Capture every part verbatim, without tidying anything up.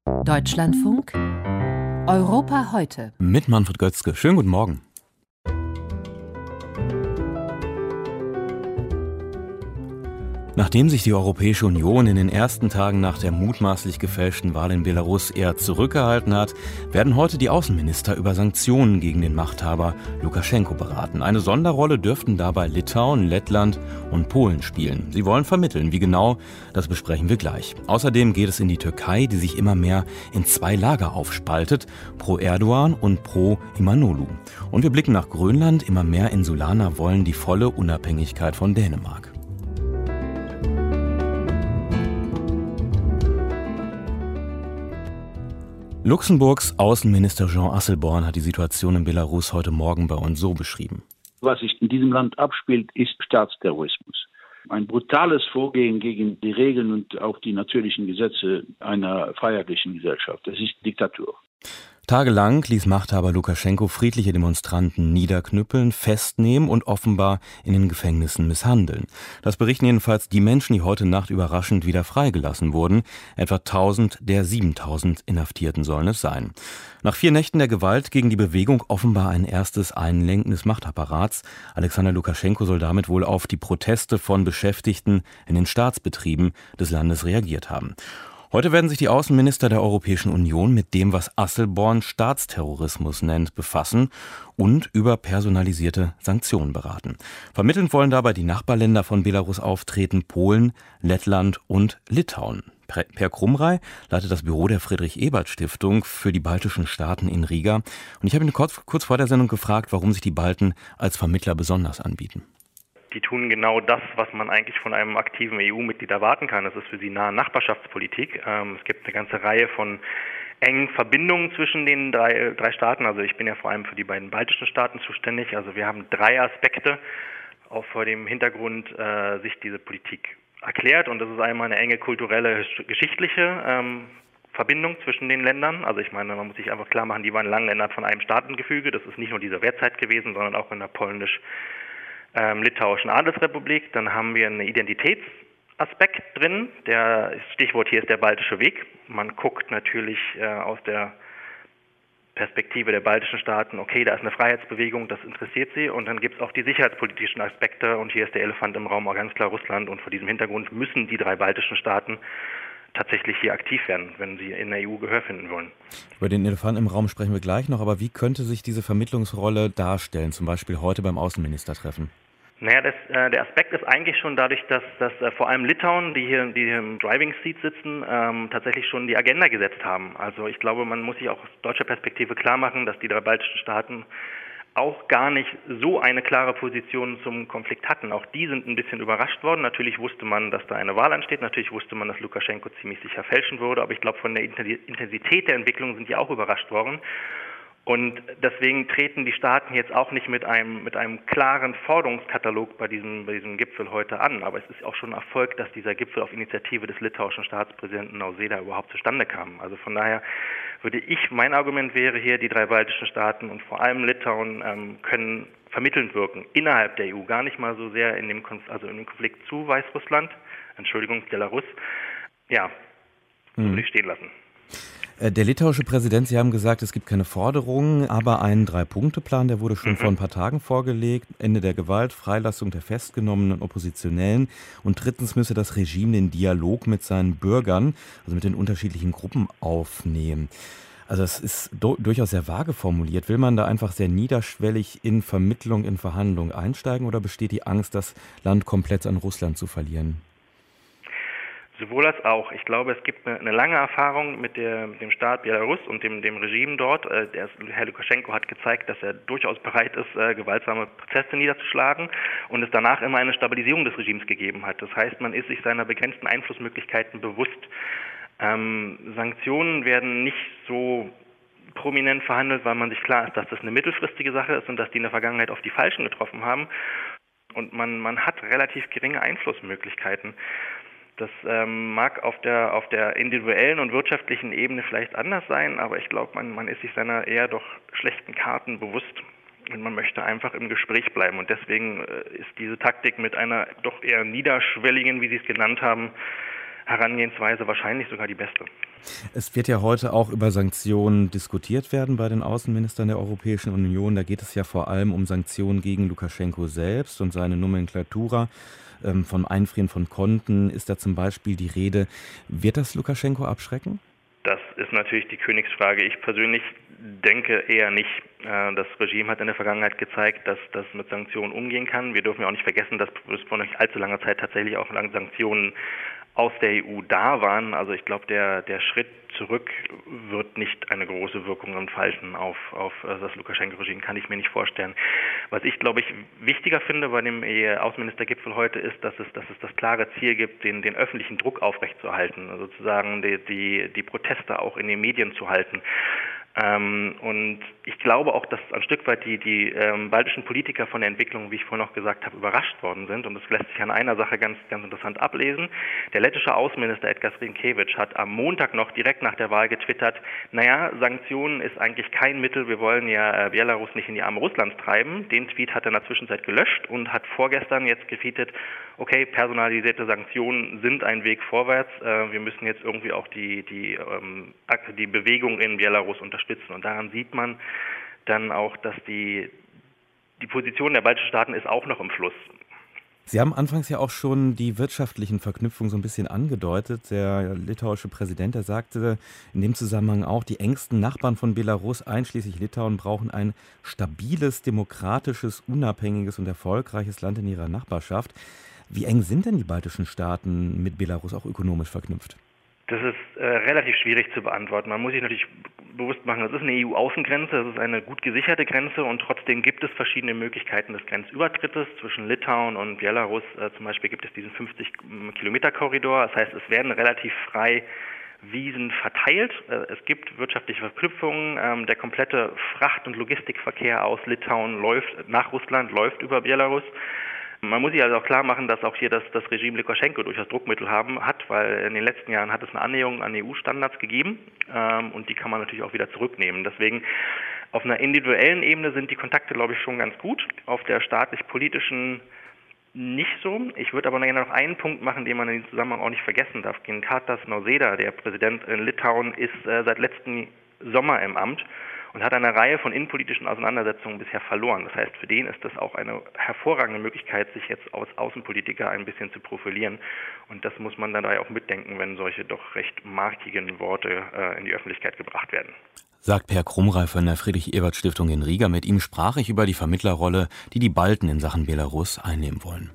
Deutschlandfunk Europa heute. Mit Manfred Götzke. Schönen guten Morgen. Nachdem sich die Europäische Union in den ersten Tagen nach der mutmaßlich gefälschten Wahl in Belarus eher zurückgehalten hat, werden heute die Außenminister über Sanktionen gegen den Machthaber Lukaschenko beraten. Eine Sonderrolle dürften dabei Litauen, Lettland und Polen spielen. Sie wollen vermitteln. Wie genau, das besprechen wir gleich. Außerdem geht es in die Türkei, die sich immer mehr in zwei Lager aufspaltet, pro Erdogan und pro Imanoglu. Und wir blicken nach Grönland. Immer mehr Insulaner wollen die volle Unabhängigkeit von Dänemark. Luxemburgs Außenminister Jean Asselborn hat die Situation in Belarus heute Morgen bei uns so beschrieben. Was sich in diesem Land abspielt, ist Staatsterrorismus. Ein brutales Vorgehen gegen die Regeln und auch die natürlichen Gesetze einer freiheitlichen Gesellschaft. Das ist Diktatur. Tagelang ließ Machthaber Lukaschenko friedliche Demonstranten niederknüppeln, festnehmen und offenbar in den Gefängnissen misshandeln. Das berichten jedenfalls die Menschen, die heute Nacht überraschend wieder freigelassen wurden. Etwa tausend der siebentausend Inhaftierten sollen es sein. Nach vier Nächten der Gewalt gegen die Bewegung offenbar ein erstes Einlenken des Machtapparats. Alexander Lukaschenko soll damit wohl auf die Proteste von Beschäftigten in den Staatsbetrieben des Landes reagiert haben. Heute werden sich die Außenminister der Europäischen Union mit dem, was Asselborn Staatsterrorismus nennt, befassen und über personalisierte Sanktionen beraten. Vermittelnd wollen dabei die Nachbarländer von Belarus auftreten, Polen, Lettland und Litauen. Per Krumrei leitet das Büro der Friedrich-Ebert-Stiftung für die baltischen Staaten in Riga. Und ich habe ihn kurz, kurz vor der Sendung gefragt, warum sich die Balten als Vermittler besonders anbieten. Die tun genau das, was man eigentlich von einem aktiven E U-Mitglied erwarten kann. Das ist für sie nahe Nachbarschaftspolitik. Ähm, es gibt eine ganze Reihe von engen Verbindungen zwischen den drei, drei Staaten. Also ich bin ja vor allem für die beiden baltischen Staaten zuständig. Also wir haben drei Aspekte, auch vor dem Hintergrund äh, sich diese Politik erklärt. Und das ist einmal eine enge kulturelle, geschichtliche ähm, Verbindung zwischen den Ländern. Also ich meine, man muss sich einfach klar machen, die waren lange innerhalb von einem Staatengefüge. Das ist nicht nur die Sowjetzeit gewesen, sondern auch in der polnisch Ähm, litauischen Adelsrepublik. Dann haben wir einen Identitätsaspekt drin. Der Stichwort hier ist der baltische Weg. Man guckt natürlich äh, aus der Perspektive der baltischen Staaten, okay, da ist eine Freiheitsbewegung, das interessiert sie. Und dann gibt es auch die sicherheitspolitischen Aspekte. Und hier ist der Elefant im Raum auch ganz klar Russland. Und vor diesem Hintergrund müssen die drei baltischen Staaten tatsächlich hier aktiv werden, wenn sie in der E U Gehör finden wollen. Über den Elefanten im Raum sprechen wir gleich noch, aber wie könnte sich diese Vermittlungsrolle darstellen, zum Beispiel heute beim Außenministertreffen? Naja, das, äh, der Aspekt ist eigentlich schon dadurch, dass, dass äh, vor allem Litauen, die hier, die hier im Driving Seat sitzen, ähm, tatsächlich schon die Agenda gesetzt haben. Also ich glaube, man muss sich auch aus deutscher Perspektive klar machen, dass die drei baltischen Staaten auch gar nicht so eine klare Position zum Konflikt hatten. Auch die sind ein bisschen überrascht worden. Natürlich wusste man, dass da eine Wahl ansteht. Natürlich wusste man, dass Lukaschenko ziemlich sicher fälschen würde. Aber ich glaube, von der Intensität der Entwicklung sind die auch überrascht worden. Und deswegen treten die Staaten jetzt auch nicht mit einem, mit einem klaren Forderungskatalog bei diesem, bei diesem Gipfel heute an. Aber es ist auch schon ein Erfolg, dass dieser Gipfel auf Initiative des litauischen Staatspräsidenten Nausėda überhaupt zustande kam. Also von daher würde ich, mein Argument wäre hier, die drei baltischen Staaten und vor allem Litauen ähm, können vermittelnd wirken innerhalb der E U, gar nicht mal so sehr in dem Konflikt, also in dem Konflikt zu Weißrussland, Entschuldigung, Belarus. Ja, so hm. würde ich stehen lassen. Der litauische Präsident, Sie haben gesagt, es gibt keine Forderungen, aber einen Drei-Punkte-Plan, der wurde schon mhm. vor ein paar Tagen vorgelegt. Ende der Gewalt, Freilassung der festgenommenen Oppositionellen und drittens müsse das Regime den Dialog mit seinen Bürgern, also mit den unterschiedlichen Gruppen aufnehmen. Also das ist do- durchaus sehr vage formuliert. Will man da einfach sehr niederschwellig in Vermittlung, in Verhandlungen einsteigen oder besteht die Angst, das Land komplett an Russland zu verlieren? Sowohl als auch. Ich glaube, es gibt eine, eine lange Erfahrung mit, der, mit dem Staat Belarus und dem, dem Regime dort. Äh, der, Herr Lukaschenko hat gezeigt, dass er durchaus bereit ist, äh, gewaltsame Prozesse niederzuschlagen und es danach immer eine Stabilisierung des Regimes gegeben hat. Das heißt, man ist sich seiner begrenzten Einflussmöglichkeiten bewusst. Ähm, Sanktionen werden nicht so prominent verhandelt, weil man sich klar ist, dass das eine mittelfristige Sache ist und dass die in der Vergangenheit auf die Falschen getroffen haben. Und man, man hat relativ geringe Einflussmöglichkeiten. Das ähm, mag auf der auf der individuellen und wirtschaftlichen Ebene vielleicht anders sein, aber ich glaube, man, man ist sich seiner eher doch schlechten Karten bewusst und man möchte einfach im Gespräch bleiben. Und deswegen äh, ist diese Taktik mit einer doch eher niederschwelligen, wie Sie es genannt haben, Herangehensweise wahrscheinlich sogar die beste. Es wird ja heute auch über Sanktionen diskutiert werden bei den Außenministern der Europäischen Union. Da geht es ja vor allem um Sanktionen gegen Lukaschenko selbst und seine Nomenklatura. Ähm, vom Einfrieren von Konten ist da zum Beispiel die Rede. Wird das Lukaschenko abschrecken? Das ist natürlich die Königsfrage. Ich persönlich denke eher nicht. Das Regime hat in der Vergangenheit gezeigt, dass das mit Sanktionen umgehen kann. Wir dürfen ja auch nicht vergessen, dass vor nicht allzu langer Zeit tatsächlich auch Sanktionen aus der E U da waren. Also ich glaube, der, der Schritt zurück wird nicht eine große Wirkung entfalten auf, auf das Lukaschenko-Regime, kann ich mir nicht vorstellen. Was ich, glaube ich, wichtiger finde bei dem Außenministergipfel heute ist, dass es, dass es das klare Ziel gibt, den, den öffentlichen Druck aufrechtzuerhalten, also sozusagen die, die, die Proteste auch in den Medien zu halten. Ähm, und ich glaube auch, dass ein Stück weit die, die ähm, baltischen Politiker von der Entwicklung, wie ich vorhin auch gesagt habe, überrascht worden sind. Und das lässt sich an einer Sache ganz, ganz interessant ablesen. Der lettische Außenminister Edgars Rinkēvičs hat am Montag noch direkt nach der Wahl getwittert, naja, Sanktionen ist eigentlich kein Mittel, wir wollen ja äh, Belarus nicht in die Arme Russlands treiben. Den Tweet hat er in der Zwischenzeit gelöscht und hat vorgestern jetzt getweetet, okay, personalisierte Sanktionen sind ein Weg vorwärts. Äh, wir müssen jetzt irgendwie auch die, die, ähm, die Bewegung in Belarus unterstützen. Und daran sieht man dann auch, dass die, die Position der baltischen Staaten ist auch noch im Fluss. Sie haben anfangs ja auch schon die wirtschaftlichen Verknüpfungen so ein bisschen angedeutet. Der litauische Präsident, der sagte in dem Zusammenhang auch, die engsten Nachbarn von Belarus, einschließlich Litauen, brauchen ein stabiles, demokratisches, unabhängiges und erfolgreiches Land in ihrer Nachbarschaft. Wie eng sind denn die baltischen Staaten mit Belarus auch ökonomisch verknüpft? Das ist äh, relativ schwierig zu beantworten. Man muss sich natürlich bewusst machen, das ist eine E U-Außengrenze, das ist eine gut gesicherte Grenze und trotzdem gibt es verschiedene Möglichkeiten des Grenzübertrittes zwischen Litauen und Belarus. Äh, zum Beispiel gibt es diesen fünfzig-Kilometer-Korridor, das heißt, es werden relativ frei Wiesen verteilt. Äh, es gibt wirtschaftliche Verknüpfungen. Ähm, der komplette Fracht- und Logistikverkehr aus Litauen läuft nach Russland, läuft über Belarus. Man muss sich also auch klar machen, dass auch hier das, das Regime Lukaschenko durchaus Druckmittel haben hat, weil in den letzten Jahren hat es eine Annäherung an E U-Standards gegeben ähm, und die kann man natürlich auch wieder zurücknehmen. Deswegen auf einer individuellen Ebene sind die Kontakte, glaube ich, schon ganz gut. Auf der staatlich-politischen nicht so. Ich würde aber noch einen Punkt machen, den man in diesem Zusammenhang auch nicht vergessen darf. Gintaras Nausėda, der Präsident in Litauen, ist äh, seit letzten Sommer im Amt und hat eine Reihe von innenpolitischen Auseinandersetzungen bisher verloren. Das heißt, für den ist das auch eine hervorragende Möglichkeit, sich jetzt als Außenpolitiker ein bisschen zu profilieren. Und das muss man dabei auch mitdenken, wenn solche doch recht markigen Worte äh, in die Öffentlichkeit gebracht werden. Sagt Per Krumrei von der Friedrich-Ebert-Stiftung in Riga. Mit ihm sprach ich über die Vermittlerrolle, die die Balten in Sachen Belarus einnehmen wollen.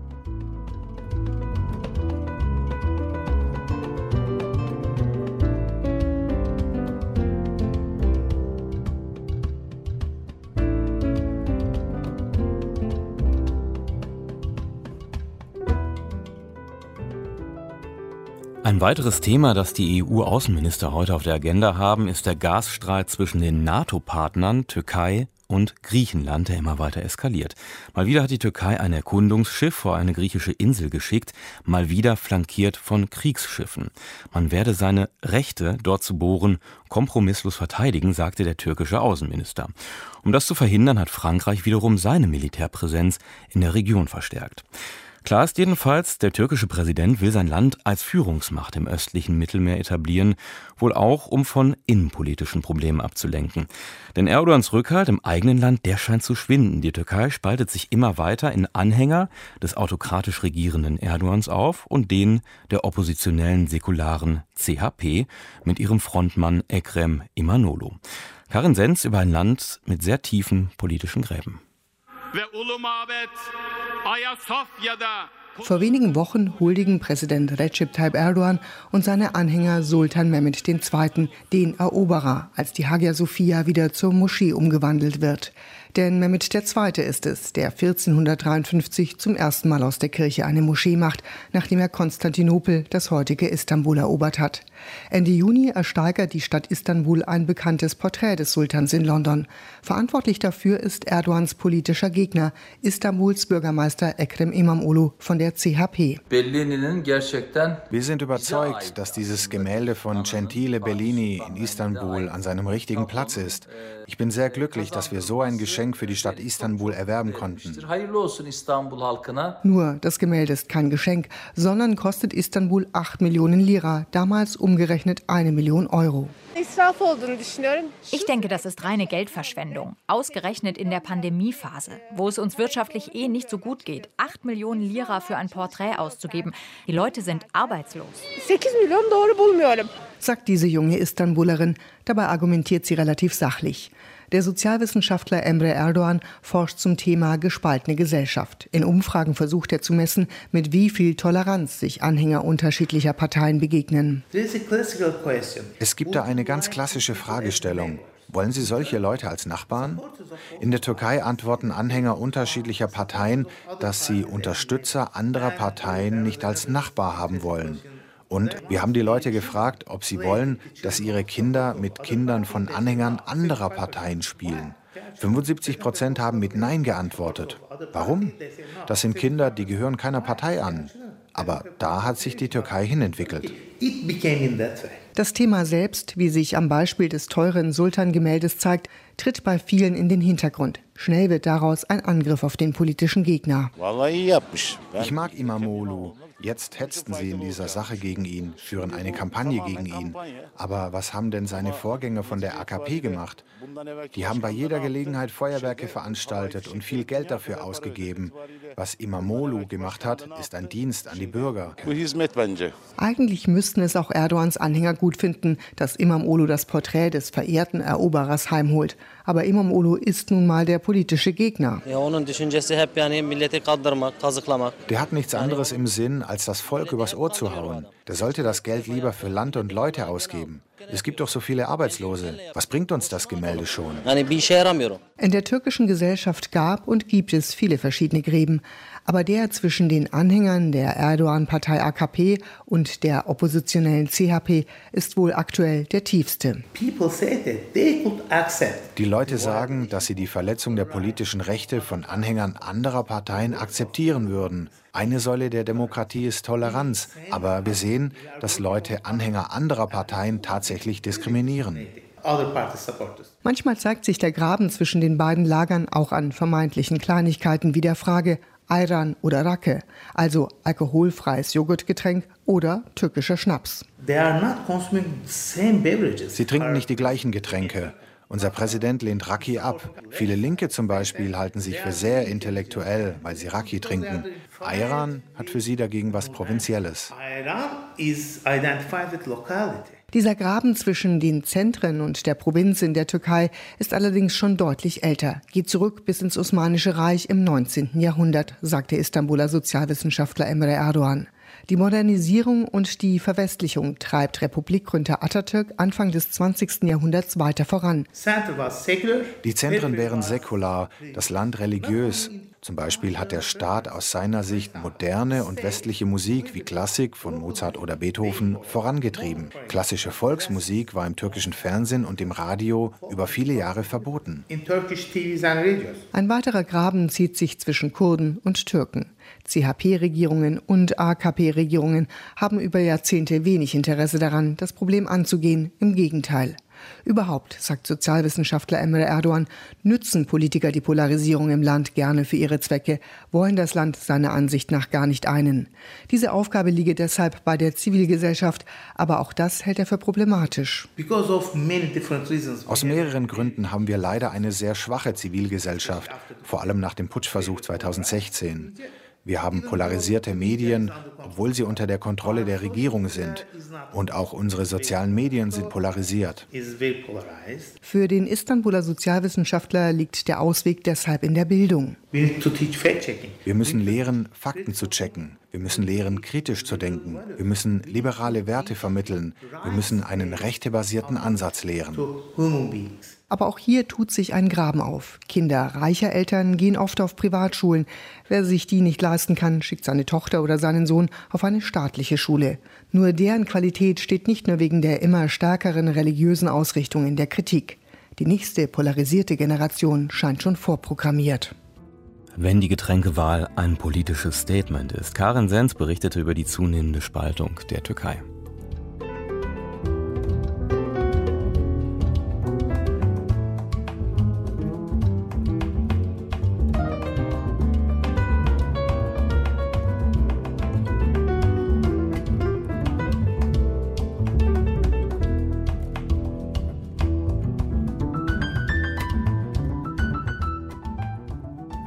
Ein weiteres Thema, das die E U-Außenminister heute auf der Agenda haben, ist der Gasstreit zwischen den NATO-Partnern Türkei und Griechenland, der immer weiter eskaliert. Mal wieder hat die Türkei ein Erkundungsschiff vor eine griechische Insel geschickt, mal wieder flankiert von Kriegsschiffen. Man werde seine Rechte, dort zu bohren, kompromisslos verteidigen, sagte der türkische Außenminister. Um das zu verhindern, hat Frankreich wiederum seine Militärpräsenz in der Region verstärkt. Klar ist jedenfalls, der türkische Präsident will sein Land als Führungsmacht im östlichen Mittelmeer etablieren, wohl auch, um von innenpolitischen Problemen abzulenken. Denn Erdogans Rückhalt im eigenen Land, der scheint zu schwinden. Die Türkei spaltet sich immer weiter in Anhänger des autokratisch regierenden Erdogans auf und den der oppositionellen säkularen C H P mit ihrem Frontmann Ekrem İmamoğlu. Karin Senz über ein Land mit sehr tiefen politischen Gräben. Vor wenigen Wochen huldigen Präsident Recep Tayyip Erdogan und seine Anhänger Sultan Mehmed der Zweite., den Eroberer, als die Hagia Sophia wieder zur Moschee umgewandelt wird. Denn Mehmed der Zweite ist es, der vierzehnhundertdreiundfünfzig zum ersten Mal aus der Kirche eine Moschee macht, nachdem er Konstantinopel, das heutige Istanbul, erobert hat. Ende Juni ersteigert die Stadt Istanbul ein bekanntes Porträt des Sultans in London. Verantwortlich dafür ist Erdogans politischer Gegner, Istanbuls Bürgermeister Ekrem İmamoğlu von der C H P. Wir sind überzeugt, dass dieses Gemälde von Gentile Bellini in Istanbul an seinem richtigen Platz ist. Ich bin sehr glücklich, dass wir so ein Geschenk Geschenk für die Stadt Istanbul erwerben konnten. Nur, das Gemälde ist kein Geschenk, sondern kostet Istanbul acht Millionen Lira, damals umgerechnet eine Million Euro. Ich denke, das ist reine Geldverschwendung. Ausgerechnet in der Pandemiephase, wo es uns wirtschaftlich eh nicht so gut geht. acht Millionen Lira für ein Porträt auszugeben. Die Leute sind arbeitslos. Sagt diese junge Istanbulerin. Dabei argumentiert sie relativ sachlich. Der Sozialwissenschaftler Emre Erdoğan forscht zum Thema gespaltene Gesellschaft. In Umfragen versucht er zu messen, mit wie viel Toleranz sich Anhänger unterschiedlicher Parteien begegnen. Es gibt da eine ganz klassische Fragestellung. Wollen Sie solche Leute als Nachbarn? In der Türkei antworten Anhänger unterschiedlicher Parteien, dass sie Unterstützer anderer Parteien nicht als Nachbar haben wollen. Und wir haben die Leute gefragt, ob sie wollen, dass ihre Kinder mit Kindern von Anhängern anderer Parteien spielen. fünfundsiebzig Prozent haben mit Nein geantwortet. Warum? Das sind Kinder, die gehören keiner Partei an. Aber da hat sich die Türkei hinentwickelt. Das Thema selbst, wie sich am Beispiel des teuren Sultan-Gemäldes zeigt, tritt bei vielen in den Hintergrund. Schnell wird daraus ein Angriff auf den politischen Gegner. Ich mag İmamoğlu. Jetzt hetzten sie in dieser Sache gegen ihn, führen eine Kampagne gegen ihn. Aber was haben denn seine Vorgänger von der A K P gemacht? Die haben bei jeder Gelegenheit Feuerwerke veranstaltet und viel Geld dafür ausgegeben. Was İmamoğlu gemacht hat, ist ein Dienst an die Bürger. Eigentlich müssten es auch Erdogans Anhänger gut finden, dass İmamoğlu das Porträt des verehrten Eroberers heimholt. Aber İmamoğlu ist nun mal der politische Gegner. Der hat nichts anderes im Sinn, als das Volk übers Ohr zu hauen. Der sollte das Geld lieber für Land und Leute ausgeben. Es gibt doch so viele Arbeitslose. Was bringt uns das Gemälde schon? In der türkischen Gesellschaft gab und gibt es viele verschiedene Gräben. Aber der zwischen den Anhängern der Erdoğan-Partei A K P und der oppositionellen C H P ist wohl aktuell der tiefste. Die Leute sagen, dass sie die Verletzung der politischen Rechte von Anhängern anderer Parteien akzeptieren würden. Eine Säule der Demokratie ist Toleranz, aber wir sehen, dass Leute Anhänger anderer Parteien tatsächlich diskriminieren. Manchmal zeigt sich der Graben zwischen den beiden Lagern auch an vermeintlichen Kleinigkeiten wie der Frage Ayran oder Rake, also alkoholfreies Joghurtgetränk oder türkischer Schnaps. Sie trinken nicht die gleichen Getränke. Unser Präsident lehnt Raki ab. Viele Linke zum Beispiel halten sich für sehr intellektuell, weil sie Raki trinken. Ayran hat für sie dagegen was Provinzielles. Dieser Graben zwischen den Zentren und der Provinz in der Türkei ist allerdings schon deutlich älter, geht zurück bis ins Osmanische Reich im neunzehnten Jahrhundert, sagt der Istanbuler Sozialwissenschaftler Emre Erdoğan. Die Modernisierung und die Verwestlichung treibt Republikgründer Atatürk Anfang des zwanzigsten Jahrhunderts weiter voran. Die Zentren wären säkular, das Land religiös. Zum Beispiel hat der Staat aus seiner Sicht moderne und westliche Musik wie Klassik von Mozart oder Beethoven vorangetrieben. Klassische Volksmusik war im türkischen Fernsehen und im Radio über viele Jahre verboten. Ein weiterer Graben zieht sich zwischen Kurden und Türken. C H P-Regierungen und A K P-Regierungen haben über Jahrzehnte wenig Interesse daran, das Problem anzugehen. Im Gegenteil. Überhaupt, sagt Sozialwissenschaftler Emre Erdoğan, nützen Politiker die Polarisierung im Land gerne für ihre Zwecke, wollen das Land seiner Ansicht nach gar nicht einen. Diese Aufgabe liege deshalb bei der Zivilgesellschaft, aber auch das hält er für problematisch. Aus mehreren Gründen haben wir leider eine sehr schwache Zivilgesellschaft, vor allem nach dem Putschversuch zweitausendsechzehn. Wir haben polarisierte Medien, obwohl sie unter der Kontrolle der Regierung sind. Und auch unsere sozialen Medien sind polarisiert. Für den Istanbuler Sozialwissenschaftler liegt der Ausweg deshalb in der Bildung. Wir müssen lehren, Fakten zu checken. Wir müssen lehren, kritisch zu denken. Wir müssen liberale Werte vermitteln. Wir müssen einen rechtebasierten Ansatz lehren. Aber auch hier tut sich ein Graben auf. Kinder reicher Eltern gehen oft auf Privatschulen. Wer sich die nicht leisten kann, schickt seine Tochter oder seinen Sohn auf eine staatliche Schule. Nur deren Qualität steht nicht nur wegen der immer stärkeren religiösen Ausrichtung in der Kritik. Die nächste polarisierte Generation scheint schon vorprogrammiert. Wenn die Getränkewahl ein politisches Statement ist. Karin Sens berichtete über die zunehmende Spaltung der Türkei.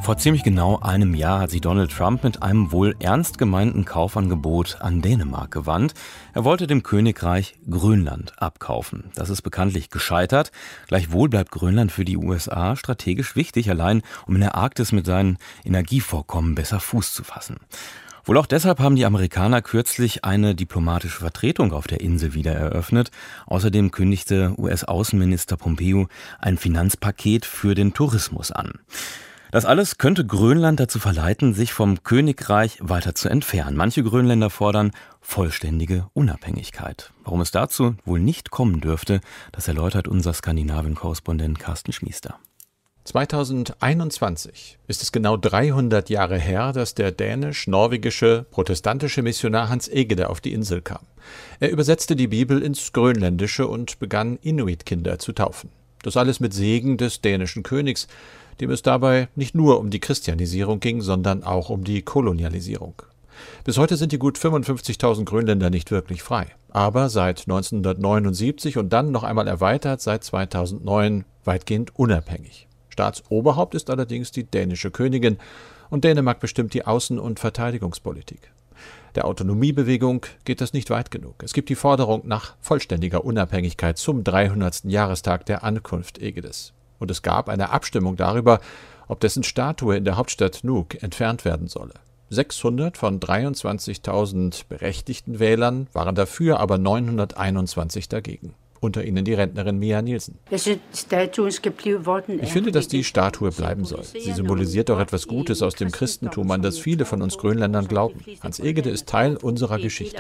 Vor ziemlich genau einem Jahr hat sich Donald Trump mit einem wohl ernst gemeinten Kaufangebot an Dänemark gewandt. Er wollte dem Königreich Grönland abkaufen. Das ist bekanntlich gescheitert. Gleichwohl bleibt Grönland für die U S A strategisch wichtig, allein um in der Arktis mit seinen Energievorkommen besser Fuß zu fassen. Wohl auch deshalb haben die Amerikaner kürzlich eine diplomatische Vertretung auf der Insel wieder eröffnet. Außerdem kündigte U S-Außenminister Pompeo ein Finanzpaket für den Tourismus an. Das alles könnte Grönland dazu verleiten, sich vom Königreich weiter zu entfernen. Manche Grönländer fordern vollständige Unabhängigkeit. Warum es dazu wohl nicht kommen dürfte, das erläutert unser Skandinavien-Korrespondent Carsten Schmiester. zweitausendeinundzwanzig ist es genau dreihundert Jahre her, dass der dänisch-norwegische protestantische Missionar Hans Egede auf die Insel kam. Er übersetzte die Bibel ins Grönländische und begann Inuit-Kinder zu taufen. Das alles mit Segen des dänischen Königs, dem es dabei nicht nur um die Christianisierung ging, sondern auch um die Kolonialisierung. Bis heute sind die gut fünfundfünfzigtausend Grönländer nicht wirklich frei, aber seit neunzehnhundertneunundsiebzig und dann noch einmal erweitert seit zweitausendneun weitgehend unabhängig. Staatsoberhaupt ist allerdings die dänische Königin und Dänemark bestimmt die Außen- und Verteidigungspolitik. Der Autonomiebewegung geht das nicht weit genug. Es gibt die Forderung nach vollständiger Unabhängigkeit zum dreihundertsten Jahrestag der Ankunft Egedes. Und es gab eine Abstimmung darüber, ob dessen Statue in der Hauptstadt Nuuk entfernt werden solle. sechshundert von dreiundzwanzigtausend berechtigten Wählern waren dafür, aber neunhunderteinundzwanzig dagegen. Unter ihnen die Rentnerin Mia Nielsen. Ich finde, dass die Statue bleiben soll. Sie symbolisiert doch etwas Gutes aus dem Christentum, an das viele von uns Grönländern glauben. Hans Egede ist Teil unserer Geschichte.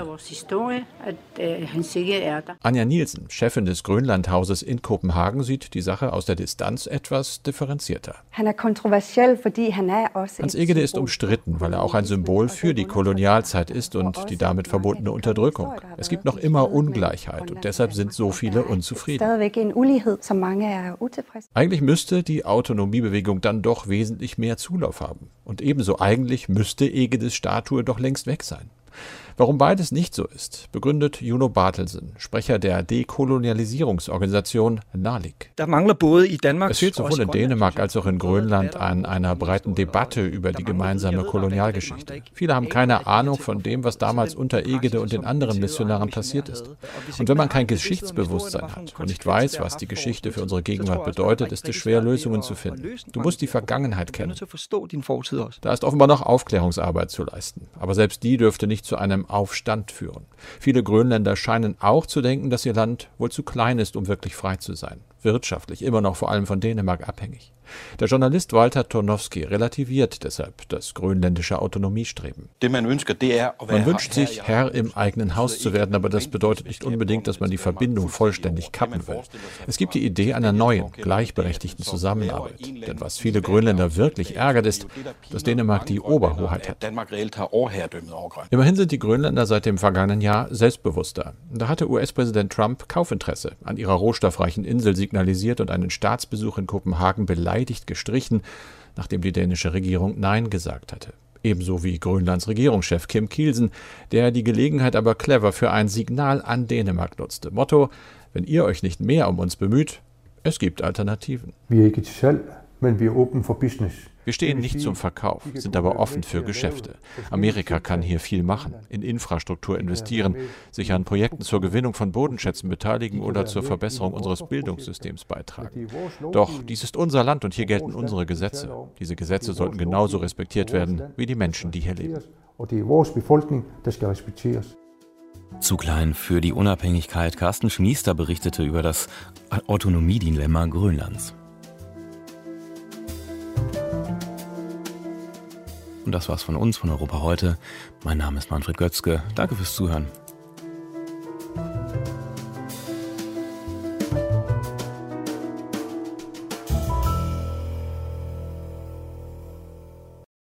Anja Nielsen, Chefin des Grönlandhauses in Kopenhagen, sieht die Sache aus der Distanz etwas differenzierter. Hans Egede ist umstritten, weil er auch ein Symbol für die Kolonialzeit ist und die damit verbundene Unterdrückung. Es gibt noch immer Ungleichheit und deshalb sind so viele unzufrieden. Eigentlich müsste die Autonomiebewegung dann doch wesentlich mehr Zulauf haben. Und ebenso eigentlich müsste Egedes Statue doch längst weg sein. Warum beides nicht so ist, begründet Juno Bartelsen, Sprecher der Dekolonialisierungsorganisation NALIK. Es fehlt sowohl in Dänemark als auch in Grönland an einer breiten Debatte über die gemeinsame Kolonialgeschichte. Viele haben keine Ahnung von dem, was damals unter Egede und den anderen Missionaren passiert ist. Und wenn man kein Geschichtsbewusstsein hat und nicht weiß, was die Geschichte für unsere Gegenwart bedeutet, ist es schwer, Lösungen zu finden. Du musst die Vergangenheit kennen. Da ist offenbar noch Aufklärungsarbeit zu leisten. Aber selbst die dürfte nicht zu einem Aufstand führen. Viele Grönländer scheinen auch zu denken, dass ihr Land wohl zu klein ist, um wirklich frei zu sein. Wirtschaftlich immer noch vor allem von Dänemark abhängig. Der Journalist Walter Tornowski relativiert deshalb das grönländische Autonomiestreben. Man wünscht sich, Herr im eigenen Haus zu werden, aber das bedeutet nicht unbedingt, dass man die Verbindung vollständig kappen will. Es gibt die Idee einer neuen, gleichberechtigten Zusammenarbeit. Denn was viele Grönländer wirklich ärgert, ist, dass Dänemark die Oberhoheit hat. Immerhin sind die Grönländer seit dem vergangenen Jahr selbstbewusster. Da hatte U S-Präsident Trump Kaufinteresse an ihrer rohstoffreichen Insel signalisiert und einen Staatsbesuch in Kopenhagen beleidigt gestrichen, nachdem die dänische Regierung Nein gesagt hatte. Ebenso wie Grönlands Regierungschef Kim Kielsen, der die Gelegenheit aber clever für ein Signal an Dänemark nutzte. Motto: Wenn ihr euch nicht mehr um uns bemüht, es gibt Alternativen. Wir stehen nicht zum Verkauf, sind aber offen für Geschäfte. Amerika kann hier viel machen, in Infrastruktur investieren, sich an Projekten zur Gewinnung von Bodenschätzen beteiligen oder zur Verbesserung unseres Bildungssystems beitragen. Doch dies ist unser Land und hier gelten unsere Gesetze. Diese Gesetze sollten genauso respektiert werden wie die Menschen, die hier leben. Zu klein für die Unabhängigkeit. Carsten Schmiester berichtete über das Autonomiedilemma Grönlands. Und das war's von uns, von Europa heute. Mein Name ist Manfred Götzke. Danke fürs Zuhören.